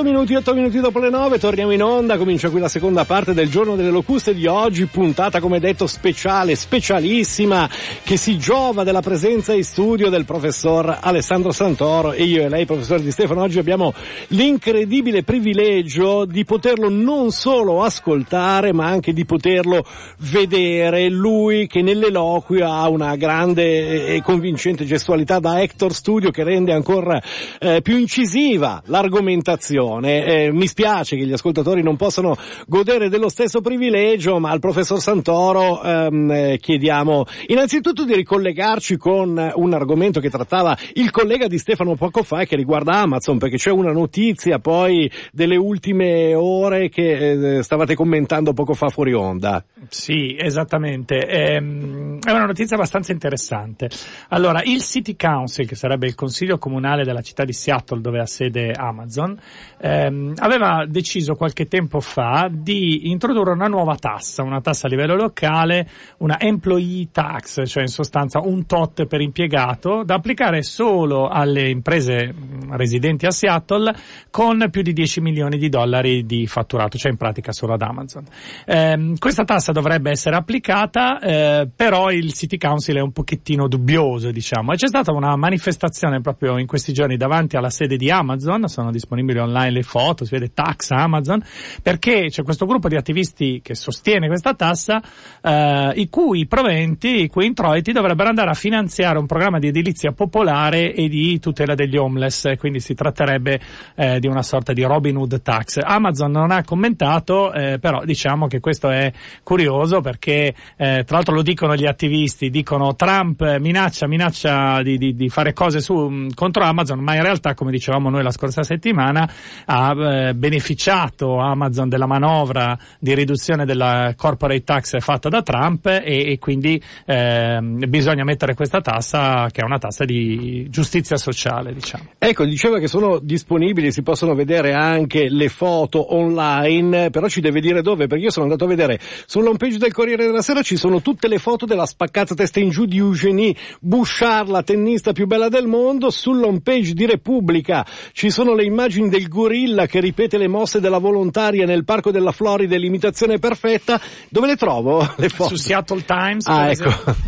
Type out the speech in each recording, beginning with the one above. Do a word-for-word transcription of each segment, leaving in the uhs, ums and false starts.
otto minuti, otto minuti dopo le nove, torniamo in onda, comincia qui la seconda parte del Giorno delle Locuste di oggi, puntata come detto speciale, specialissima, che si giova della presenza in studio del professor Alessandro Santoro, e io e lei, professor Di Stefano, oggi abbiamo l'incredibile privilegio di poterlo non solo ascoltare, ma anche di poterlo vedere, lui che nell'eloquio ha una grande e convincente gestualità da Hector Studio che rende ancora eh, più incisiva l'argomentazione. Eh, mi spiace che gli ascoltatori non possano godere dello stesso privilegio, ma al professor Santoro ehm, eh, chiediamo innanzitutto di ricollegarci con un argomento che trattava il collega Di Stefano poco fa e che riguarda Amazon, perché c'è una notizia poi delle ultime ore che eh, stavate commentando poco fa fuori onda. Sì, esattamente. Ehm, è una notizia abbastanza interessante. Allora, il City Council, che sarebbe il consiglio comunale della città di Seattle dove ha sede Amazon, ehm, aveva deciso qualche tempo fa di introdurre una nuova tassa, una tassa a livello locale, una employee tax, cioè in sostanza un tot per impiegato, da applicare solo alle imprese residenti a Seattle con più di dieci milioni di dollari di fatturato, cioè in pratica solo ad Amazon. Ehm, questa tassa dovrebbe essere applicata, eh, però il City Council è un pochettino dubbioso, diciamo, e c'è stata una manifestazione proprio in questi giorni davanti alla sede di Amazon, sono disponibili online le foto, si vede Tax Amazon, perché c'è questo gruppo di attivisti che sostiene questa tassa, eh, i cui proventi, i cui introiti dovrebbero andare a finanziare un programma di edilizia popolare e di tutela degli homeless, quindi si tratterebbe eh, di una sorta di Robin Hood tax. Amazon non ha commentato, eh, però diciamo che questo è curioso perché eh, tra l'altro lo dicono gli attivisti, dicono Trump minaccia minaccia di, di, di fare cose su contro Amazon, ma in realtà, come dicevamo noi la scorsa settimana, ha eh, beneficiato Amazon della manovra di riduzione della corporate tax fatta da Trump e, e quindi eh, bisogna mettere questa tassa, che è una tassa di giustizia sociale, diciamo. Ecco, diceva che sono disponibili, si possono vedere anche le foto online, però ci deve dire dove, perché io sono andato a vedere sull'home page del Corriere della Sera, ci sono tutte le foto della spaccata testa in giù di Eugénie Bouchard, la tennista più bella del mondo. Sull'home page di Repubblica ci sono le immagini del gorilla che ripete le mosse della volontaria nel parco della Florida, l'imitazione perfetta. Dove le trovo le foto? Su Seattle Times. Ah, ecco.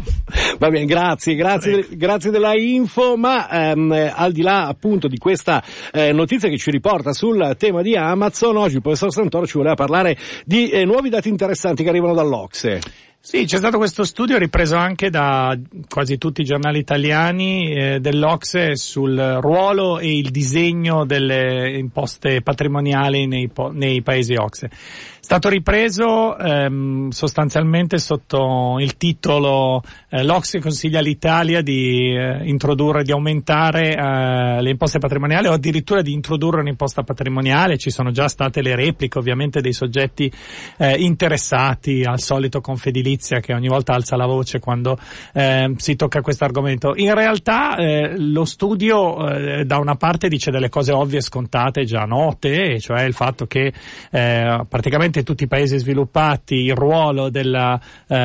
Va bene, grazie, grazie, grazie della info, ma ehm, al di là appunto di questa eh, notizia che ci riporta sul tema di Amazon, oggi il professor Santoro ci voleva parlare di eh, nuovi dati interessanti che arrivano dall'Ocse. Sì, c'è stato questo studio ripreso anche da quasi tutti i giornali italiani eh, dell'Ocse sul ruolo e il disegno delle imposte patrimoniali nei, po- nei paesi Ocse. È stato ripreso ehm, sostanzialmente sotto il titolo eh, l'Ocse consiglia all'Italia di eh, introdurre, di aumentare eh, le imposte patrimoniali o addirittura di introdurre un'imposta patrimoniale. Ci sono già state le repliche ovviamente dei soggetti eh, interessati, al solito Confedilizia che ogni volta alza la voce quando eh, si tocca questo argomento. In realtà eh, lo studio eh, da una parte dice delle cose ovvie e scontate già note, e cioè il fatto che eh, praticamente tutti i paesi sviluppati il ruolo della,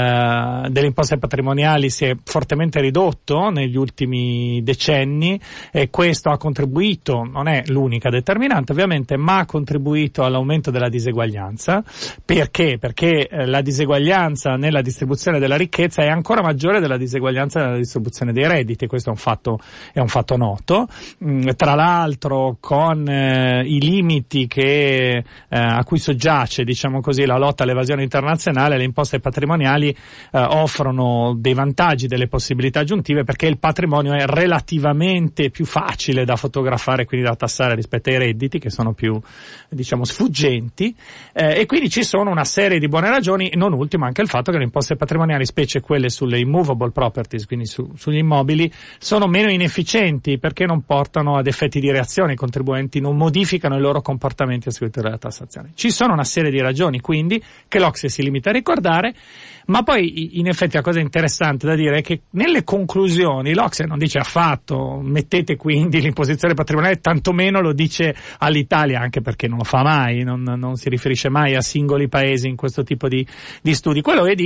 eh, delle imposte patrimoniali si è fortemente ridotto negli ultimi decenni, e questo ha contribuito, non è l'unica determinante ovviamente, ma ha contribuito all'aumento della diseguaglianza. Perché? Perché eh, la diseguaglianza nella distribuzione della ricchezza è ancora maggiore della diseguaglianza nella distribuzione dei redditi, questo è un fatto, è un fatto noto. Mm, tra l'altro con eh, i limiti che eh, a cui soggiace, diciamo così, la lotta all'evasione internazionale, le imposte patrimoniali eh, offrono dei vantaggi, delle possibilità aggiuntive, perché il patrimonio è relativamente più facile da fotografare, quindi da tassare rispetto ai redditi che sono più, diciamo, sfuggenti, eh, e quindi ci sono una serie di buone ragioni, non ultimo anche il fatto che le imposte patrimoniali, specie quelle sulle immovable properties, quindi su, sugli immobili, sono meno inefficienti perché non portano ad effetti di reazione, i contribuenti non modificano i loro comportamenti a seguito della tassazione. Ci sono una serie di ragioni quindi che l'Ocse si limita a ricordare, ma poi in effetti la cosa interessante da dire è che nelle conclusioni l'Ocse non dice affatto mettete quindi l'imposizione patrimoniale, tantomeno lo dice all'Italia, anche perché non lo fa mai, non, non si riferisce mai a singoli paesi in questo tipo di, di studi. Quello che dice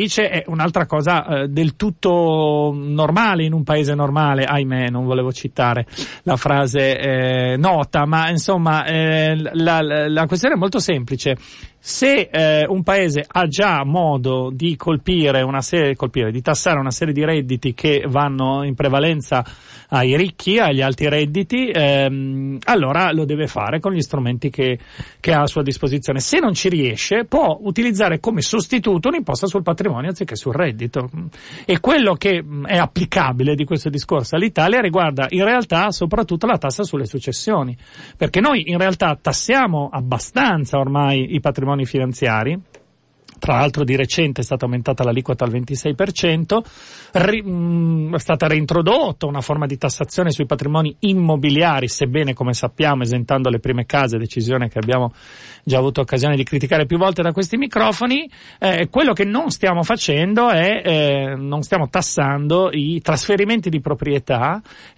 dice è un'altra cosa eh, del tutto normale in un paese normale. Ahimè, non volevo citare la frase eh, nota, ma insomma eh, la, la, la questione è molto semplice. Se eh, un paese ha già modo di colpire una serie, colpire, di tassare una serie di redditi che vanno in prevalenza ai ricchi, agli alti redditi, ehm, allora lo deve fare con gli strumenti che, che ha a sua disposizione. Se non ci riesce, può utilizzare come sostituto un'imposta sul patrimonio anziché sul reddito. E quello che è applicabile di questo discorso all'Italia riguarda in realtà soprattutto la tassa sulle successioni, perché noi in realtà tassiamo abbastanza ormai i patrimoni finanziari. Tra l'altro di recente è stata aumentata l'aliquota al ventisei per cento, ri, mh, è stata reintrodotta una forma di tassazione sui patrimoni immobiliari, sebbene come sappiamo esentando le prime case, decisione che abbiamo già avuto occasione di criticare più volte da questi microfoni. Eh, quello che non stiamo facendo è, eh, non stiamo tassando i trasferimenti di proprietà,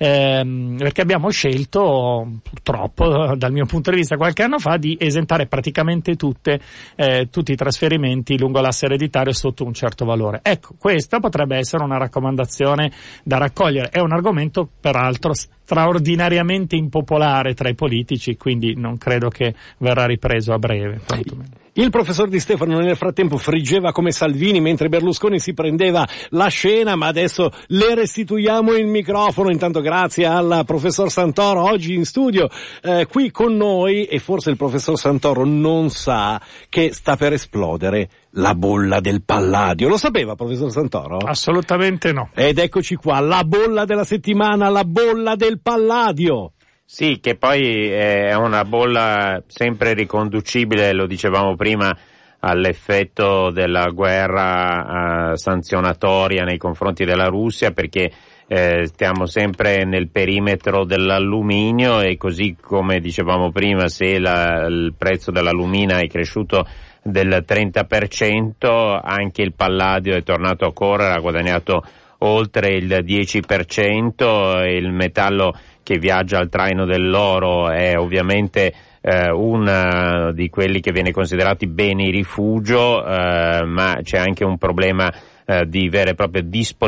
ehm, perché abbiamo scelto, purtroppo dal mio punto di vista qualche anno fa, di esentare praticamente tutte, eh, tutti i trasferimenti lungo l'asse ereditario sotto un certo valore. Ecco, questa potrebbe essere una raccomandazione da raccogliere. È un argomento peraltro straordinariamente impopolare tra i politici, quindi non credo che verrà ripreso a breve, quantomeno. Il professor Di Stefano nel frattempo friggeva come Salvini mentre Berlusconi si prendeva la scena, ma adesso le restituiamo il microfono. Intanto grazie al professor Santoro oggi in studio eh, qui con noi, e forse il professor Santoro non sa che sta per esplodere la bolla del Palladio. Lo sapeva, professor Santoro? Assolutamente no. Ed eccoci qua, la bolla della settimana, la bolla del Palladio. Sì, che poi è una bolla sempre riconducibile, lo dicevamo prima, all'effetto della guerra eh, sanzionatoria nei confronti della Russia, perché eh, stiamo sempre nel perimetro dell'alluminio, e così come dicevamo prima, se la, il prezzo dell'allumina è cresciuto del trenta per cento, anche il Palladio è tornato a correre, ha guadagnato oltre il dieci per cento, e il metallo che viaggia al traino dell'oro è ovviamente eh, uno di quelli che viene considerati beni rifugio, eh, ma c'è anche un problema eh, di vera e propria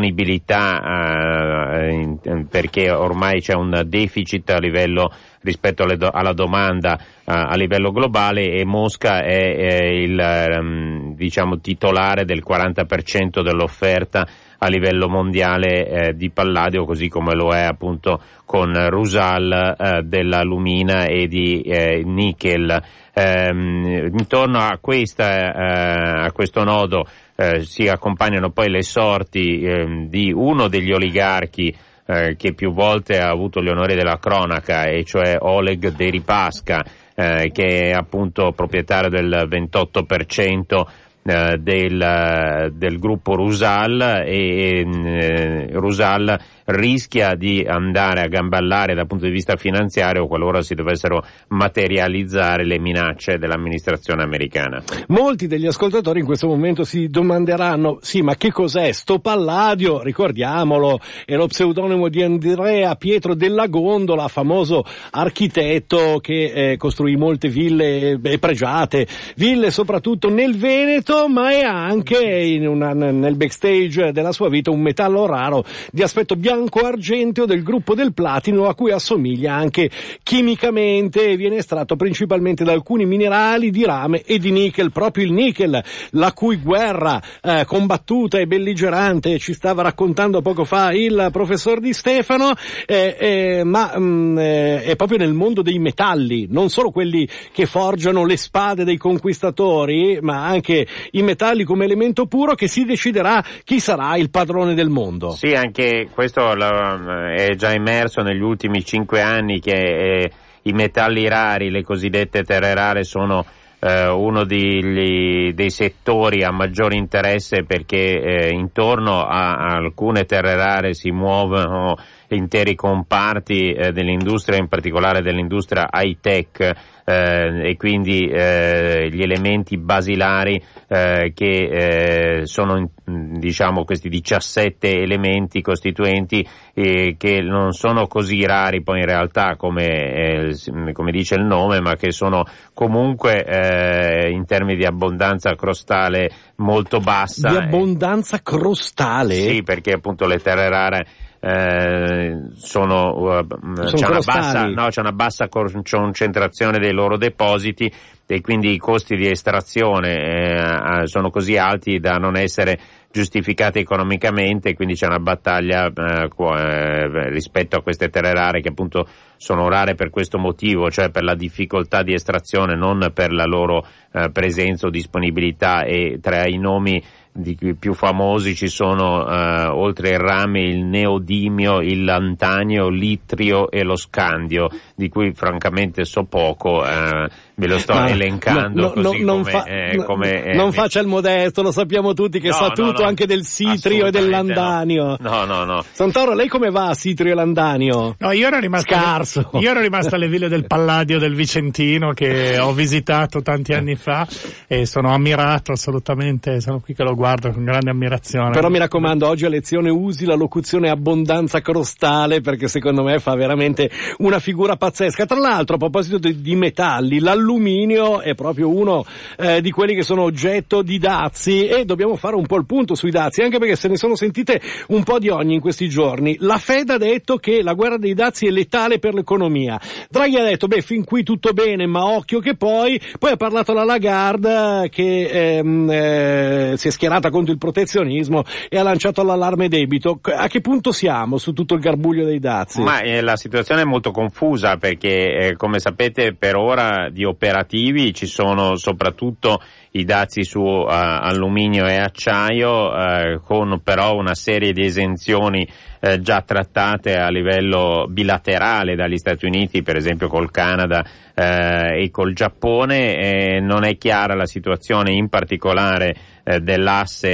disponibilità, eh, in, perché ormai c'è un deficit a livello rispetto alle do, alla domanda uh, a livello globale, e Mosca è, è il um, diciamo titolare del quaranta per cento dell'offerta a livello mondiale eh, di palladio, così come lo è appunto con Rusal eh, dell'alumina e di eh, nickel. Ehm, intorno a questa eh, a questo nodo eh, si accompagnano poi le sorti eh, di uno degli oligarchi Eh, che più volte ha avuto gli onori della cronaca, e cioè Oleg Deripaska, eh, che è appunto proprietario del ventotto per cento eh, del, del gruppo Rusal, e eh, Rusal rischia di andare a gamballare dal punto di vista finanziario qualora si dovessero materializzare le minacce dell'amministrazione americana. Molti degli ascoltatori in questo momento si domanderanno: sì, ma che cos'è sto Palladio? Ricordiamolo, è lo pseudonimo di Andrea Pietro della Gondola, famoso architetto che eh, costruì molte ville eh, pregiate, ville soprattutto nel Veneto, ma è anche in una, nel backstage della sua vita un metallo raro di aspetto bianco argenteo del gruppo del platino, a cui assomiglia anche chimicamente, e viene estratto principalmente da alcuni minerali di rame e di nickel. Proprio il nickel, la cui guerra eh, combattuta e belligerante ci stava raccontando poco fa il professor Di Stefano, eh, eh, ma mh, eh, è proprio nel mondo dei metalli, non solo quelli che forgiano le spade dei conquistatori, ma anche i metalli come elemento puro, che si deciderà chi sarà il padrone del mondo. Sì, anche questo è già emerso negli ultimi cinque anni, che eh, i metalli rari, le cosiddette terre rare, sono eh, uno degli, dei settori a maggior interesse, perché eh, intorno a, a alcune terre rare si muovono interi comparti eh, dell'industria, in particolare dell'industria high tech, eh, e quindi eh, gli elementi basilari eh, che eh, sono in, diciamo questi diciassette elementi costituenti eh, che non sono così rari poi in realtà come, eh, come dice il nome, ma che sono comunque eh, in termini di abbondanza crostale molto bassa. Di abbondanza crostale? Sì, perché appunto le terre rare Eh, sono, uh, sono c'è, una crostali. bassa, no, c'è una bassa concentrazione dei loro depositi e quindi i costi di estrazione eh, sono così alti da non essere giustificati economicamente, quindi c'è una battaglia eh, eh, rispetto a queste terre rare che appunto sono rare per questo motivo, cioè per la difficoltà di estrazione, non per la loro eh, presenza o disponibilità. E tra i nomi di cui più famosi ci sono eh, oltre il rame il neodimio, il lantanio, l'itrio e lo scandio, di cui francamente so poco, eh, ve lo sto Ma, elencando no, no, così no, non come, fa, eh, come eh, non mi... faccia il modesto, lo sappiamo tutti che no, sa no, tutto no, anche del sitrio e del landanio. No, no, no. Santoro, lei come va a sitrio e landanio? No, io ero rimasto scarso. Io ero rimasto alle ville del Palladio del Vicentino, che ho visitato tanti anni fa e sono ammirato assolutamente, sono qui che lo guardo con grande ammirazione. Però mi raccomando, oggi a lezione usi la locuzione abbondanza crostale, perché secondo me fa veramente una figura pazzesca. Tra l'altro, a proposito di, di metalli, l'alluminio è proprio uno eh, di quelli che sono oggetto di dazi, e dobbiamo fare un po' il punto sui dazi, anche perché se ne sono sentite un po' di ogni in questi giorni. La Fed ha detto che la guerra dei dazi è letale per l'economia. Draghi ha detto, beh, fin qui tutto bene, ma occhio che poi, poi ha parlato la Lagarde che ehm, eh, si è schierata contro il protezionismo e ha lanciato l'allarme debito. A che punto siamo su tutto il garbuglio dei dazi? Ma eh, la situazione è molto confusa perché, eh, come sapete, per ora di operativi ci sono soprattutto i dazi su uh, alluminio e acciaio, uh, con però una serie di esenzioni uh, già trattate a livello bilaterale dagli Stati Uniti, per esempio col Canada uh, e col Giappone. E non è chiara la situazione in particolare uh, dell'asse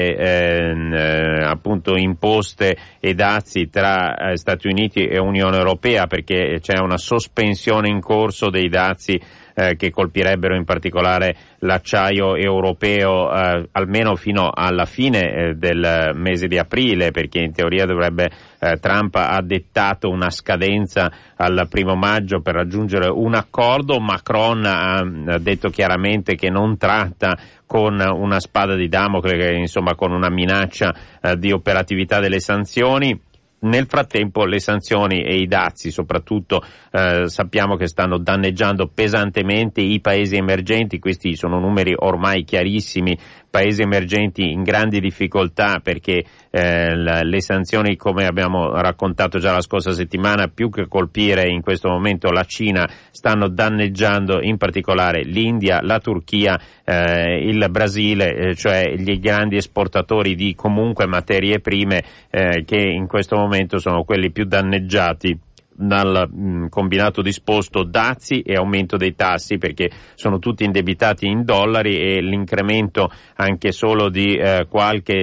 uh, appunto imposte e dazi tra uh, Stati Uniti e Unione Europea, perché c'è una sospensione in corso dei dazi Eh, che colpirebbero in particolare l'acciaio europeo eh, almeno fino alla fine eh, del mese di aprile, perché in teoria dovrebbe eh, Trump ha dettato una scadenza al primo maggio per raggiungere un accordo. Macron ha, ha detto chiaramente che non tratta con una spada di Damocle, che, insomma con una minaccia eh, di operatività delle sanzioni. Nel frattempo le sanzioni e i dazi soprattutto eh, sappiamo che stanno danneggiando pesantemente i paesi emergenti. Questi sono numeri ormai chiarissimi, paesi emergenti in grandi difficoltà perché eh, le sanzioni, come abbiamo raccontato già la scorsa settimana, più che colpire in questo momento la Cina, stanno danneggiando in particolare l'India, la Turchia, eh, il Brasile, eh, cioè gli grandi esportatori di comunque materie prime eh, che in questo momento sono quelli più danneggiati dal mh, combinato disposto dazi e aumento dei tassi, perché sono tutti indebitati in dollari e l'incremento anche solo di eh, qualche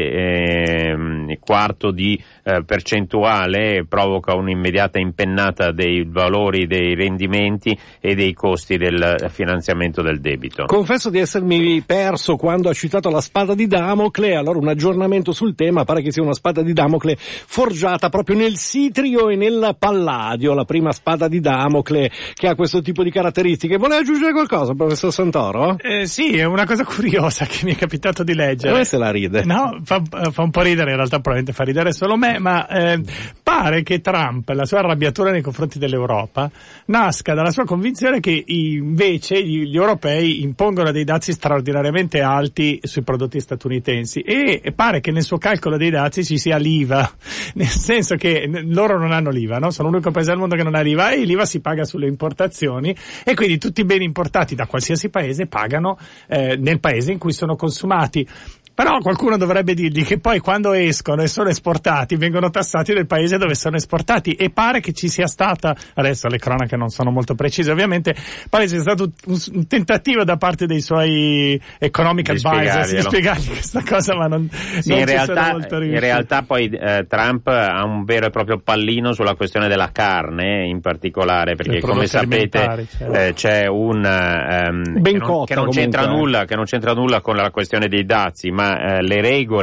eh, quarto di eh, percentuale provoca un'immediata impennata dei valori dei rendimenti e dei costi del finanziamento del debito. Confesso di essermi perso quando ha citato la spada di Damocle, allora un aggiornamento sul tema: pare che sia una spada di Damocle forgiata proprio nel sitrio e nel palladio, la prima spada di Damocle che ha questo tipo di caratteristiche. Vuole aggiungere qualcosa, professor Santoro? Eh, sì, è una cosa curiosa che mi è capitato di leggere. Dove se la ride? No, fa, fa un po' ridere, in realtà probabilmente fa ridere solo me, ma eh, pare che Trump, la sua arrabbiatura nei confronti dell'Europa, nasca dalla sua convinzione che invece gli, gli europei impongono dei dazi straordinariamente alti sui prodotti statunitensi, e, e pare che nel suo calcolo dei dazi ci sia l'I V A, nel senso che loro non hanno l'I V A, no? Sono l'unico paese al mondo che non ha l'I V A, e l'I V A si paga sulle importazioni, e quindi tutti i beni importati da qualsiasi paese pagano eh, nel paese in cui sono consumati. Però qualcuno dovrebbe dirgli che poi quando escono e sono esportati vengono tassati nel paese dove sono esportati, e pare che ci sia stata, adesso le cronache non sono molto precise ovviamente, pare sia stato un, un tentativo da parte dei suoi economic advisors di spiegargli questa cosa, ma non, sì, non in ci realtà, sono molto riusciti. In realtà poi eh, Trump ha un vero e proprio pallino sulla questione della carne in particolare, perché come sapete certo. eh, c'è un ehm, ben che non, cotta, che non c'entra comunque. nulla che non c'entra nulla con la questione dei dazi, ma eh, le regole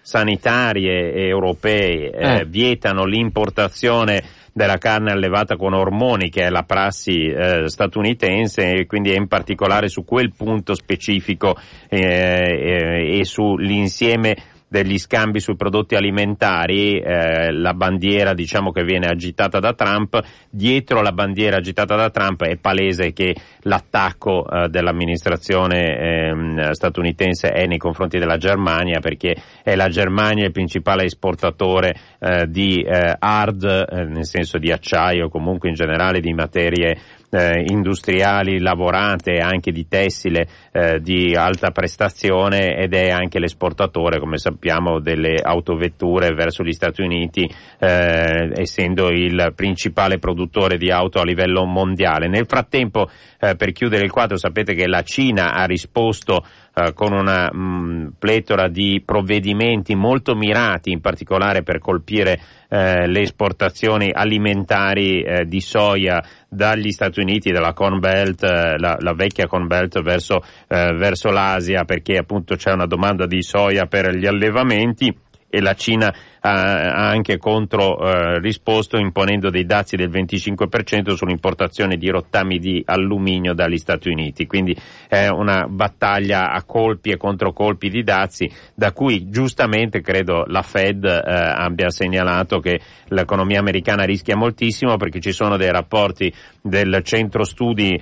sanitarie europee eh, eh. vietano l'importazione della carne allevata con ormoni, che è la prassi eh, statunitense, e quindi è in particolare su quel punto specifico eh, eh, e sull'insieme degli scambi sui prodotti alimentari, eh, la bandiera diciamo che viene agitata da Trump. Dietro la bandiera agitata da Trump è palese che l'attacco eh, dell'amministrazione eh, statunitense è nei confronti della Germania, perché è la Germania il principale esportatore eh, di eh, hard, eh, nel senso di acciaio, comunque in generale di materie Eh, industriali lavorate, anche di tessile eh, di alta prestazione, ed è anche l'esportatore, come sappiamo, delle autovetture verso gli Stati Uniti, eh, essendo il principale produttore di auto a livello mondiale. Nel frattempo, eh, per chiudere il quadro, sapete che la Cina ha risposto Uh, con una mh, pletora di provvedimenti molto mirati, in particolare per colpire uh, le esportazioni alimentari uh, di soia dagli Stati Uniti, dalla Corn Belt, uh, la, la vecchia Corn Belt verso, uh, verso l'Asia, perché appunto c'è una domanda di soia per gli allevamenti, e la Cina ha anche contro eh, risposto imponendo dei dazi del venticinque per cento sull'importazione di rottami di alluminio dagli Stati Uniti. Quindi è una battaglia a colpi e controcolpi di dazi, da cui giustamente credo la Fed eh, abbia segnalato che l'economia americana rischia moltissimo, perché ci sono dei rapporti del centro studi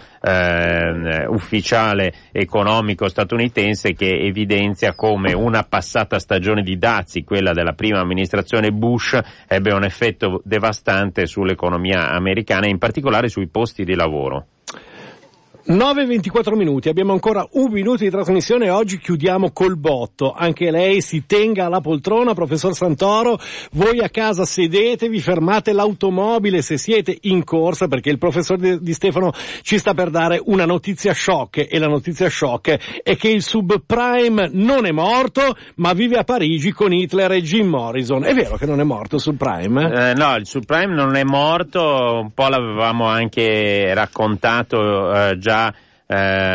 eh, ufficiale economico statunitense che evidenzia come una passata stagione di dazi, quella della prima amministrazione Bush, ebbe un effetto devastante sull'economia americana e in particolare sui posti di lavoro. nove e ventiquattro minuti, abbiamo ancora un minuto di trasmissione e oggi chiudiamo col botto. Anche lei si tenga alla poltrona, professor Santoro, voi a casa sedetevi, fermate l'automobile se siete in corsa, perché il professor Di Stefano ci sta per dare una notizia shock, e la notizia shock è che il subprime non è morto, ma vive a Parigi con Hitler e Jim Morrison. È vero che non è morto il subprime? Eh, no, il subprime non è morto, un po' l'avevamo anche raccontato eh, già Eh,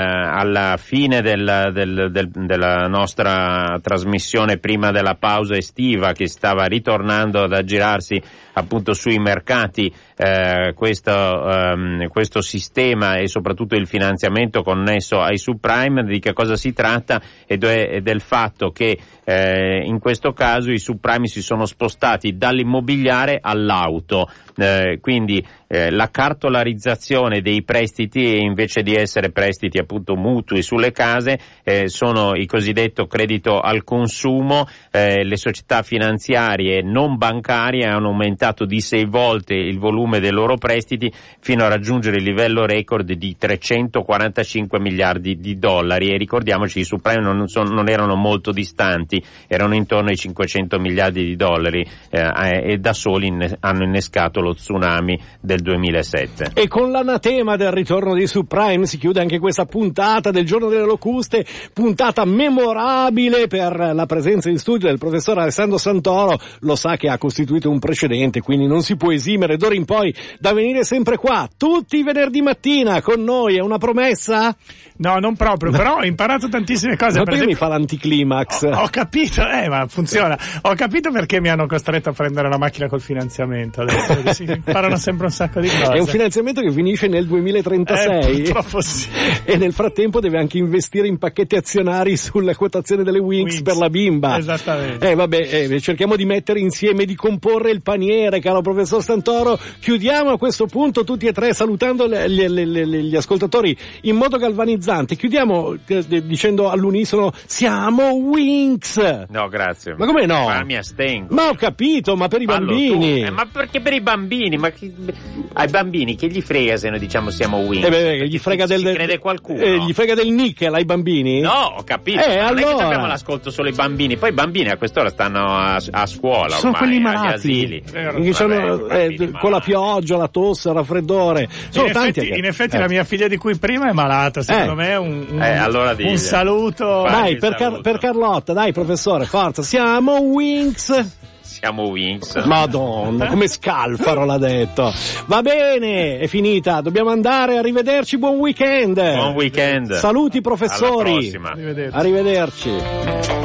alla fine del, del, del, della nostra trasmissione, prima della pausa estiva, che stava ritornando ad aggirarsi appunto sui mercati eh, questo, ehm, questo sistema e soprattutto il finanziamento connesso ai subprime. Di che cosa si tratta? Ed è del fatto che eh, in questo caso i subprime si sono spostati dall'immobiliare all'auto, eh, quindi eh, la cartolarizzazione dei prestiti, invece di essere prestiti appunto mutui sulle case, eh, sono il cosiddetto credito al consumo. Eh, le società finanziarie non bancarie hanno aumentato di sei volte il volume dei loro prestiti, fino a raggiungere il livello record di trecentoquarantacinque miliardi di dollari, e ricordiamoci i subprime non, sono, non erano molto distanti, erano intorno ai cinquecento miliardi di dollari eh, e da soli inne- hanno innescato lo tsunami del duemilasette. E con l'anatema del ritorno dei subprime si chiude anche questa puntata del Giorno delle Locuste, puntata memorabile per la presenza in studio del professor Alessandro Santoro. Lo sa che ha costituito un precedente, quindi non si può esimere d'ora in poi da venire sempre qua tutti i venerdì mattina con noi. È una promessa? No, non proprio, però ho imparato tantissime cose. Ma per perché esempio, mi fa l'anticlimax? Ho, ho capito, eh, ma funziona. Ho capito perché mi hanno costretto a prendere la macchina col finanziamento. Adesso si imparano sempre un sacco di cose. È un finanziamento che finisce nel duemilatrentasei. Eh, purtroppo sì. E nel frattempo deve anche investire in pacchetti azionari sulla quotazione delle Winx, Winx per la bimba. Esattamente. Eh vabbè, eh, cerchiamo di mettere insieme, di comporre il paniere, caro professor Santoro. Chiudiamo a questo punto tutti e tre salutando le, le, le, le, gli ascoltatori in modo galvanizzante. Chiudiamo eh, dicendo all'unisono: siamo Winx. No, grazie. Ma come no? Ma mi astengo. Ma ho capito, ma per i Fallo bambini. Eh, ma perché per i bambini? Ma chi... ai bambini che gli frega se noi diciamo siamo Winx? Eh beh, gli frega del... Si crede qualcuno? Eh, gli frega del nickel ai bambini? No, ho capito. Eh, non allora... è che abbiamo l'ascolto solo i bambini. Poi i bambini a quest'ora stanno a, a scuola, sono ormai, quelli agli malati asili. Che sono, eh, con la pioggia, la tosse, il raffreddore. Sono in tanti effetti, che... in effetti eh. la mia figlia di cui prima è malata, secondo eh. me un, un, eh, allora un saluto. Dai, per, Car- per Carlotta, dai professore, forza, siamo Winx. Siamo Winx. Madonna, come Scalfaro l'ha detto. Va bene, è finita, dobbiamo andare, arrivederci, buon weekend. Buon weekend. Saluti professori. Alla prossima. Arrivederci. Arrivederci.